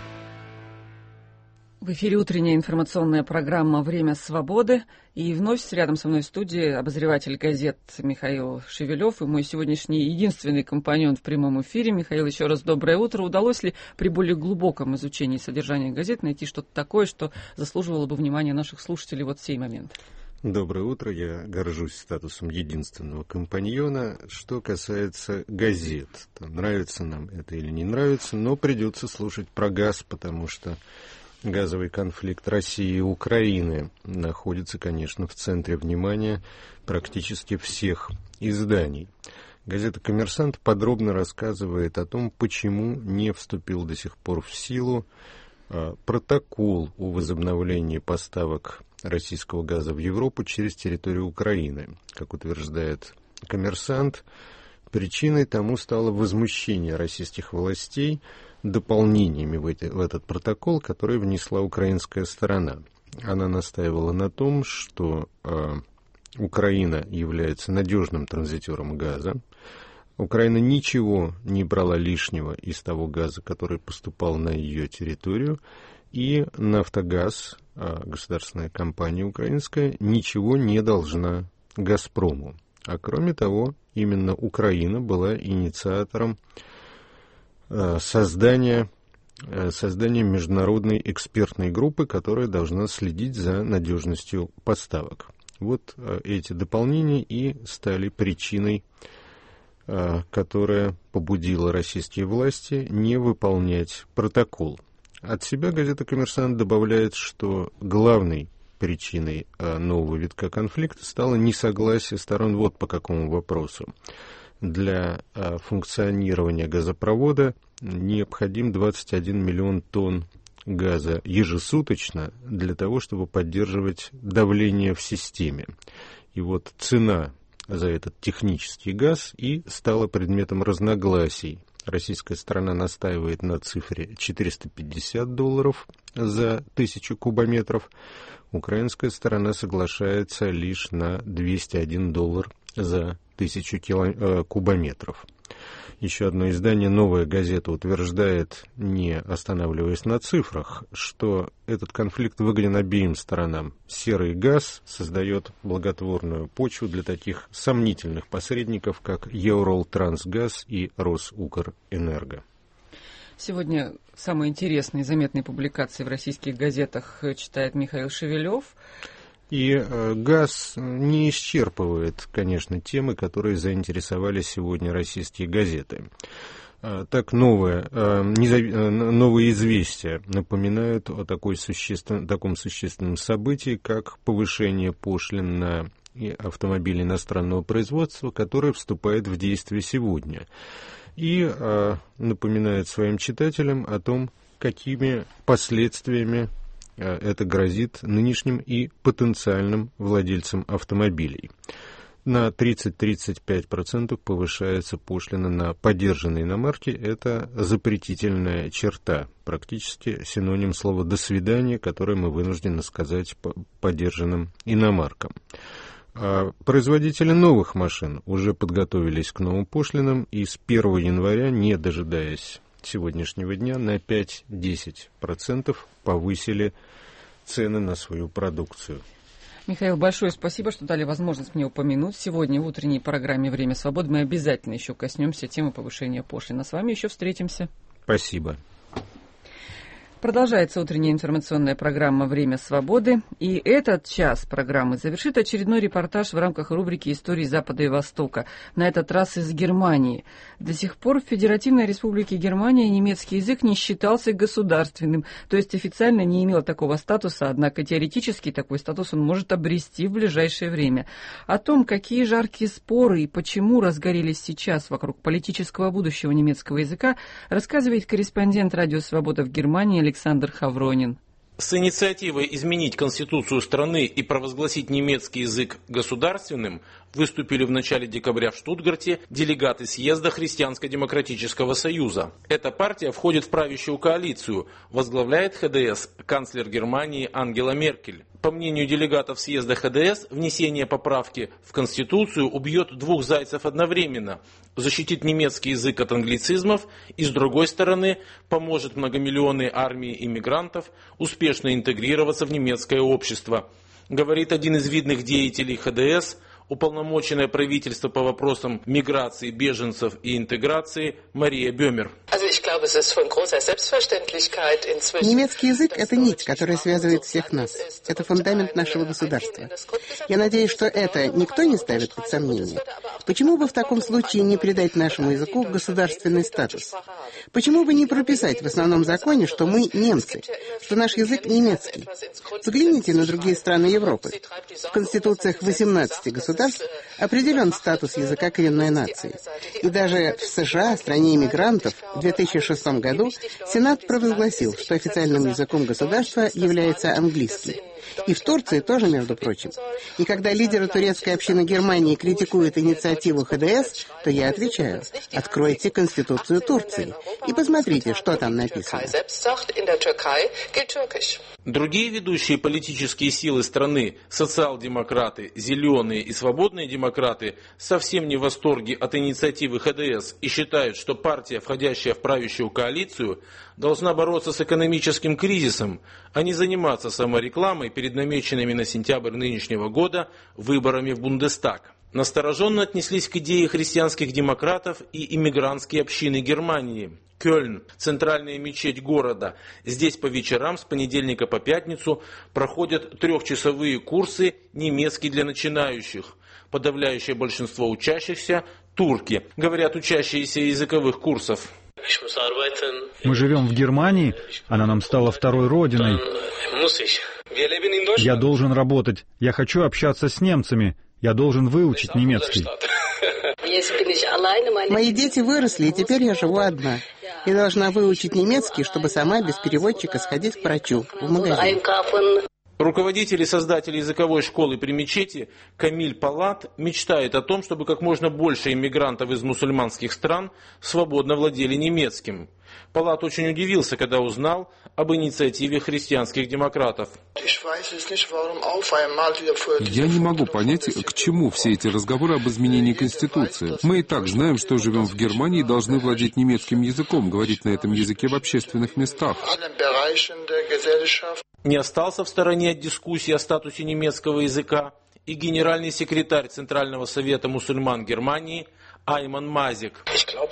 В эфире утренняя информационная программа «Время свободы». И вновь рядом со мной в студии обозреватель газет Михаил Шевелев и мой сегодняшний единственный компаньон в прямом эфире. Михаил, еще раз доброе утро. Удалось ли при более глубоком изучении содержания газет найти что-то такое, что заслуживало бы внимания наших слушателей вот в сей момент? Доброе утро. Я горжусь статусом единственного компаньона. Что касается газет, то нравится нам это или не нравится, но придется слушать про газ, потому что газовый конфликт России и Украины находится, конечно, в центре внимания практически всех изданий. Газета «Коммерсант» подробно рассказывает о том, почему не вступил до сих пор в силу а, протокол о возобновлении поставок российского газа в Европу через территорию Украины. Как утверждает «Коммерсант», причиной тому стало возмущение российских властей дополнениями в, эти, в этот протокол, который внесла украинская сторона. Она настаивала на том, что э, Украина является надежным транзитером газа. Украина ничего не брала лишнего из того газа, который поступал на ее территорию, и «Нафтогаз», э, государственная компания украинская, ничего не должна «Газпрому». А кроме того, именно Украина была инициатором Создание, создание международной экспертной группы, которая должна следить за надежностью поставок. Вот эти дополнения и стали причиной, которая побудила российские власти не выполнять протокол. От себя газета «Коммерсант» добавляет, что главной причиной нового витка конфликта стало несогласие сторон вот по какому вопросу. Для а, функционирования газопровода необходим двадцать один миллион тонн газа ежесуточно для того, чтобы поддерживать давление в системе. И вот цена за этот технический газ и стала предметом разногласий. Российская сторона настаивает на цифре четыреста пятьдесят долларов за тысячу кубометров. Украинская сторона соглашается лишь на двести один доллар за тысячу кило, э, кубометров. Еще одно издание «Новая газета» утверждает, не останавливаясь на цифрах, что этот конфликт выгоден обеим сторонам. Серый газ создает благотворную почву для таких сомнительных посредников, как Евролтрансгаз и Росукрэнерго. Сегодня самые интересные заметные публикации в российских газетах читает Михаил Шевелев. И э, ГАЗ не исчерпывает, конечно, темы, которые заинтересовали сегодня российские газеты. Э, так, новое, э, незав... новые известия напоминают о такой существен... таком существенном событии, как повышение пошлин на автомобили иностранного производства, которое вступает в действие сегодня. И э, напоминает своим читателям о том, какими последствиями это грозит нынешним и потенциальным владельцам автомобилей. На тридцать-тридцать пять процентов повышается пошлина на подержанные иномарки. Это запретительная черта, практически синоним слова «до свидания», которое мы вынуждены сказать по подержанным иномаркам. А производители новых машин уже подготовились к новым пошлинам и с первого января, не дожидаясь сегодняшнего дня, на пять-десять процентов повысили цены на свою продукцию. Михаил, большое спасибо, что дали возможность мне упомянуть. Сегодня в утренней программе «Время свободы» мы обязательно еще коснемся темы повышения пошлин. А с вами еще встретимся. Спасибо. Продолжается утренняя информационная программа «Время свободы». И этот час программы завершит очередной репортаж в рамках рубрики «Истории Запада и Востока». На этот раз из Германии. До сих пор в Федеративной Республике Германия немецкий язык не считался государственным, то есть официально не имел такого статуса, однако теоретически такой статус он может обрести в ближайшее время. О том, какие жаркие споры и почему разгорелись сейчас вокруг политического будущего немецкого языка, рассказывает корреспондент «Радио Свобода» в Германии Александр Хавронин. С инициативой изменить конституцию страны и провозгласить немецкий язык государственным выступили в начале декабря в Штутгарте делегаты съезда Христианско-демократического союза. Эта партия входит в правящую коалицию, возглавляет ХДС канцлер Германии Ангела Меркель. По мнению делегатов съезда ХДС, внесение поправки в Конституцию убьет двух зайцев одновременно. Защитит немецкий язык от англицизмов и, с другой стороны, поможет многомиллионной армии иммигрантов успешно интегрироваться в немецкое общество. Говорит один из видных деятелей ХДС, уполномоченное правительство по вопросам миграции, беженцев и интеграции Мария Бёмер. Немецкий язык – это нить, которая связывает всех нас. Это фундамент нашего государства. Я надеюсь, что это никто не ставит под сомнение. Почему бы в таком случае не придать нашему языку государственный статус? Почему бы не прописать в основном законе, что мы немцы, что наш язык немецкий? Взгляните на другие страны Европы. В конституциях восемнадцати государств определен статус языка коренной нации. И даже в США, стране иммигрантов, в две тысячи шестом году Сенат провозгласил, что официальным языком государства является английский. И в Турции тоже, между прочим. И когда лидеры турецкой общины Германии критикуют инициативу ХДС, то я отвечаю: откройте Конституцию Турции и посмотрите, что там написано. Другие ведущие политические силы страны, социал-демократы, зеленые и свободные демократы, совсем не в восторге от инициативы ХДС и считают, что партия, входящая в правящую коалицию, должна бороться с экономическим кризисом, а не заниматься саморекламой перед намеченными на сентябрь нынешнего года выборами в Бундестаг. Настороженно отнеслись к идее христианских демократов и иммигрантские общины Германии. Кёльн, центральная мечеть города. Здесь по вечерам с понедельника по пятницу проходят трехчасовые курсы «Немецкий для начинающих». Подавляющее большинство учащихся – турки, говорят учащиеся языковых курсов. Мы живем в Германии, она нам стала второй родиной. Я должен работать, я хочу общаться с немцами, я должен выучить немецкий. Мои дети выросли, и теперь я живу одна. Я должна выучить немецкий, чтобы сама без переводчика сходить к врачу в магазин. Руководитель и создатель языковой школы при мечети Камиль Палат мечтает о том, чтобы как можно больше иммигрантов из мусульманских стран свободно владели немецким. Палат очень удивился, когда узнал об инициативе христианских демократов. Я не могу понять, к чему все эти разговоры об изменении Конституции. Мы и так знаем, что живем в Германии и должны владеть немецким языком, говорить на этом языке в общественных местах. Не остался в стороне от дискуссии о статусе немецкого языка и генеральный секретарь Центрального совета мусульман Германии Айман Мазик.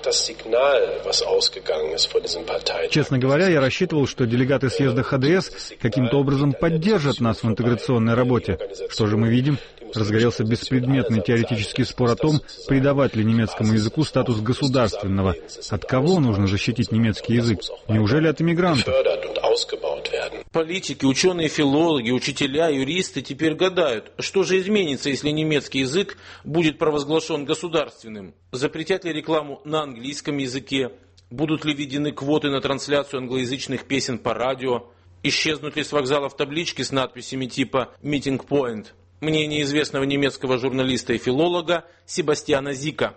Честно говоря, я рассчитывал, что делегаты съезда ха дэ эс каким-то образом поддержат нас в интеграционной работе. Что же мы видим? Разгорелся беспредметный теоретический спор о том, придавать ли немецкому языку статус государственного. От кого нужно защитить немецкий язык? Неужели от иммигрантов? Политики, ученые, филологи, учителя, юристы теперь гадают, что же изменится, если немецкий язык будет провозглашен государственным. Запретят ли рекламу на английском языке? Будут ли введены квоты на трансляцию англоязычных песен по радио? Исчезнут ли с вокзалов таблички с надписями типа «Meeting Point»? Мнение известного немецкого журналиста и филолога Себастьяна Зика.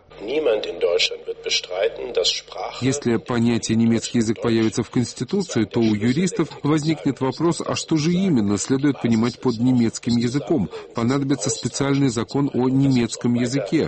Если понятие «немецкий язык» появится в Конституции, то у юристов возникнет вопрос, а что же именно следует понимать под немецким языком? Понадобится специальный закон о немецком языке.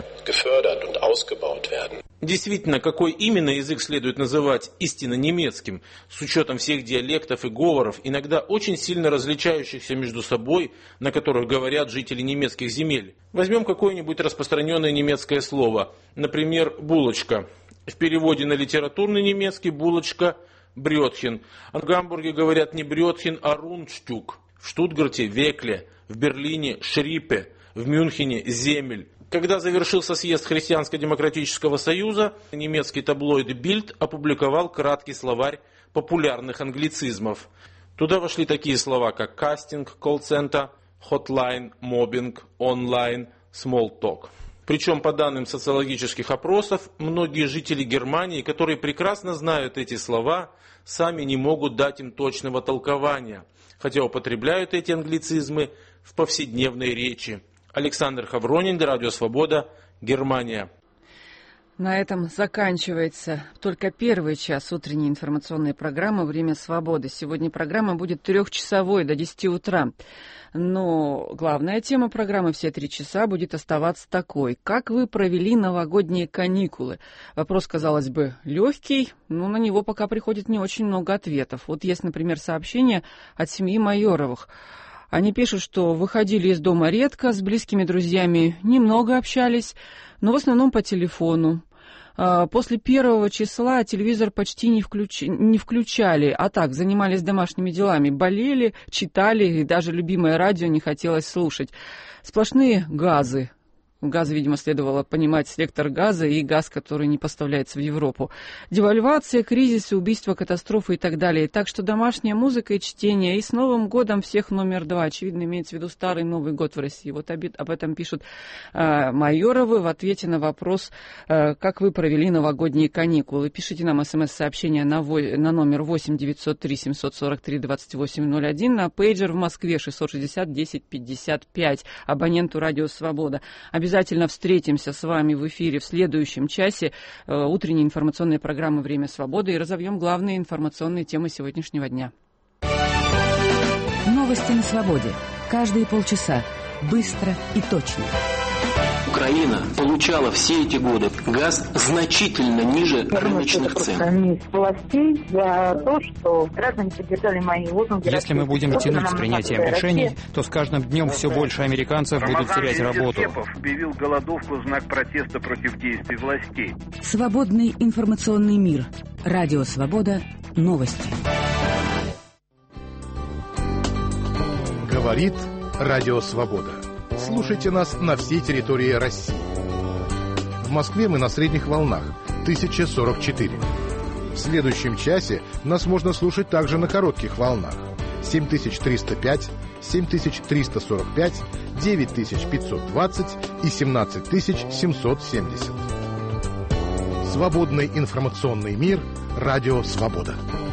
Действительно, какой именно язык следует называть истинно немецким, с учетом всех диалектов и говоров, иногда очень сильно различающихся между собой, на которых говорят жители немецких земель. Возьмем какое-нибудь распространенное немецкое слово, например, булочка. В переводе на литературный немецкий булочка – брётхен. А в Гамбурге говорят не брётхен, а рундштюк. В Штутгарте – векле, в Берлине – шрипе, в Мюнхене – земель. Когда завершился съезд Христианско-демократического союза, немецкий таблоид Bild опубликовал краткий словарь популярных англицизмов. Туда вошли такие слова, как кастинг, колл-центр, хотлайн, моббинг, онлайн, смолл-ток. Причем, по данным социологических опросов, многие жители Германии, которые прекрасно знают эти слова, сами не могут дать им точного толкования, хотя употребляют эти англицизмы в повседневной речи. Александр Хавронин, Радио Свобода, Германия. На этом заканчивается только первый час утренней информационной программы «Время свободы». Сегодня программа будет трехчасовой до десяти утра. Но главная тема программы все три часа будет оставаться такой. Как вы провели новогодние каникулы? Вопрос, казалось бы, легкий, но на него пока приходит не очень много ответов. Вот есть, например, сообщение от семьи Майоровых. Они пишут, что выходили из дома редко, с близкими друзьями немного общались, но в основном по телефону. После первого числа телевизор почти не, включ... не включали, а так, занимались домашними делами, болели, читали, и даже любимое радио не хотелось слушать. Сплошные газы. Газ, видимо, следовало понимать сектор газа и газ, который не поставляется в Европу. Девальвация, кризисы, убийства, катастрофы и так далее. Так что домашняя музыка и чтение. И с Новым годом всех номер два. Очевидно, имеется в виду старый Новый год в России. Вот об этом пишут э, Майоровы в ответе на вопрос, э, как вы провели новогодние каникулы. Пишите нам смс-сообщение на, во... на номер восемь девятьсот три семьсот сорок три двадцать восемь ноль один, на пейджер в Москве шестьсот шестьдесят десять пятьдесят пять, абоненту Радио Свобода. Обязательно встретимся с вами в эфире в следующем часе э, утренней информационной программы «Время свободы» и разовьем главные информационные темы сегодняшнего дня. Новости на свободе. Каждые полчаса. Быстро и точно. Украина получала все эти годы газ значительно ниже рыночных цен. Властей за то, что граждане поддержали мои лозунги. Если мы будем тянуть с принятием решений, то с каждым днем все больше американцев будут терять работу. Объявил голодовку в знак протеста против действий властей. Свободный информационный мир. Радио Свобода. Новости. Говорит Радио Свобода. Слушайте нас на всей территории России. В Москве мы на средних волнах тысяча сорок четыре. В следующем часе нас можно слушать также на коротких волнах семь тысяч триста пять, семь тысяч триста сорок пять, девять тысяч пятьсот двадцать и семнадцать тысяч семьсот семьдесят. Свободный информационный мир. Радио Свобода.